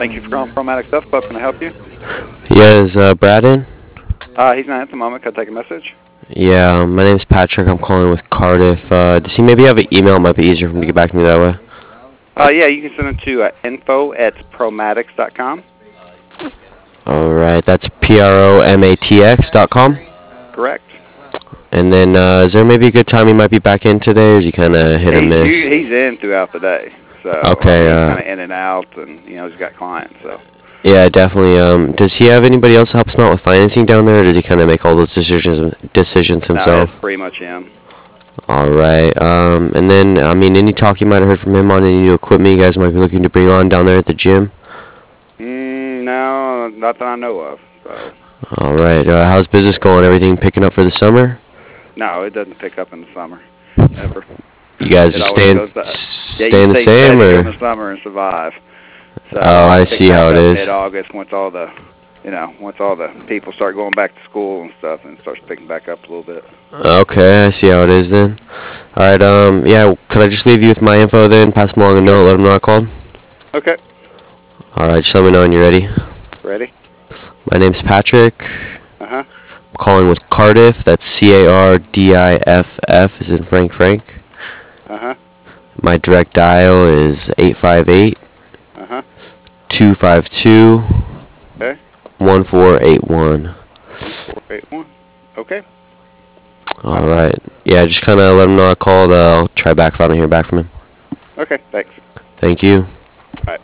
Thank you for calling Promatic Stuff Club. Can I help you? Yeah, is Brad in? He's not at the moment. Can I take a message? Yeah, my name's Patrick. I'm calling with Cardiff. Does he maybe have an email? It might be easier for him to get back to me that way. Yeah, you can send it to info@promatics.com. Alright, that's PROMATX.com. Correct. And then, is there maybe a good time he might be back in today, or is he kind of hit or miss? He's in throughout the day. So, Okay, he's kind of in and out, and, he's got clients, so. yeah, definitely. Does he have anybody else to help him out with financing down there, or does he kind of make all those decisions No, that's himself? pretty much him. Alright, and then, I mean, any talk you might have heard from him on any new equipment you guys might be looking to bring on down there at the gym? No, not that I know of, so. Alright, how's business going? Everything picking up for the summer? No, it doesn't pick up in the summer, ever. You guys It just always staying goes back. Yeah, you staying the stay same, steady during or? the summer and survive. So Oh, I it see picks how back it up is. mid-August once all the, once all the people start going back to school and stuff, and it starts picking back up a little bit. Okay, I see how it is then. Alright, yeah, could I just leave you with my info then? Pass them along a note, let them know I called? Okay. Alright, just let me know when you're ready. Ready? My name's Patrick. Uh-huh. I'm calling with Cardiff. That's Cardiff, as in Frank. Uh-huh. My direct dial is 858 Uh-huh. 252 Okay. 1481. 1481. Okay. Alright. Yeah, just kind of let him know I called. I'll try back if I don't hear back from him. Okay, thanks. Thank you. Bye.